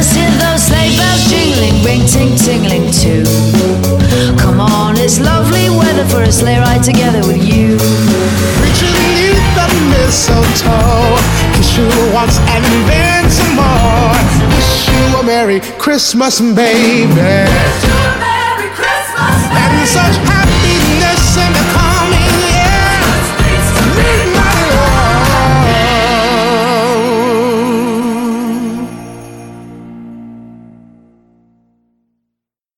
just hear those sleigh bells jingling, ring ting tingling too. Come on, it's lovely weather for a sleigh ride together with you. Reaching beneath the mistletoe, kiss you once and then some more. Wish you a Merry Christmas, baby.